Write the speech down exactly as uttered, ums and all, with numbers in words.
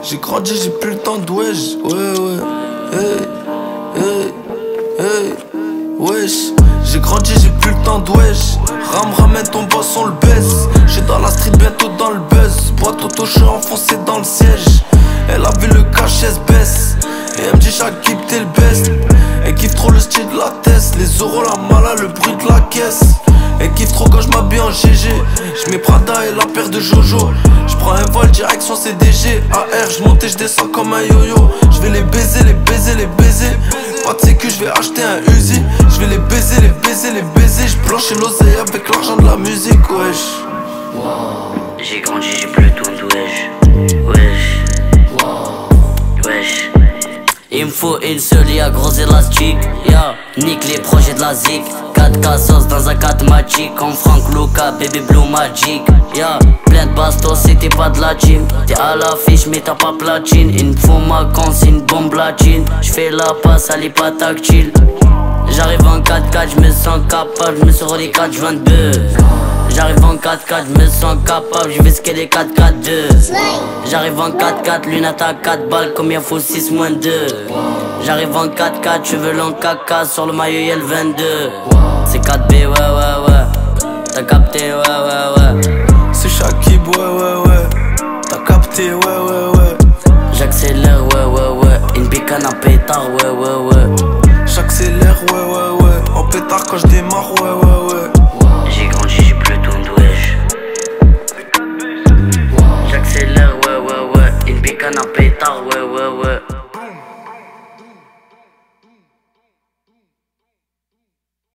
J'ai grandi, j'ai plus le temps de wesh. Ouais, ouais. Hey, hey, hey. Wesh. J'ai grandi, j'ai plus le temps de wesh. Ram, ramène ton boss, on le baisse. J'suis dans la street, bientôt dans le buzz. Boîte auto, j'suis enfoncé dans le siège. Elle a vu le cash, elle se baisse. Et elle me dit chaque keep t'es le best. Elle kiffe trop le style de la test. Les euros, la mala, le bruit de la caisse. Elle kiffe trop quand j'm'habille en G G. J'mets Prada et la paire de Jojo. J'prends un vol direction C D G. A R, j'monte et j'descends comme un yo-yo. J'vais les baiser, les baiser, les baiser. Pas de sécu, j'vais acheter un Uzi. J'vais les baiser, les baiser, les baiser. J'blanchis l'oseille avec l'argent de la musique, wesh. Wow. J'ai grandi, j'ai plus tout de wesh. Wesh. Wow. Wesh. Il me faut une seule, y'a gros élastique. Yeah. Nique les projets de la zik. quatre cassos dans un quatre magic. Comme Frank Luca, Baby Blue Magic. Yeah. Plein de bastos, c'était pas de la gym. T'es à l'affiche mais t'as pas platine. Il me faut ma consigne, bombe latine. J'fais la passe, elle est pas tactile. J'arrive en quatre quatre, j'me sens capable. J'me sors les quatre vingt-deux. J'arrive en quatre quatre, j'me sens capable. J'vais ce les quatre quatre deux. J'arrive en quatre quatre, lunette à quatre balles. Combien faut six moins deux. J'arrive en quatre quatre, cheveux longs caca. Sur le maillot y'a le vingt-deux. C'est quatre B, ouais ouais ouais. T'as capté, ouais ouais ouais. C'est Shakib, ouais ouais ouais. T'as capté, ouais ouais ouais. J'accélère, ouais ouais ouais. Une bicane à pétard, ouais ouais ouais.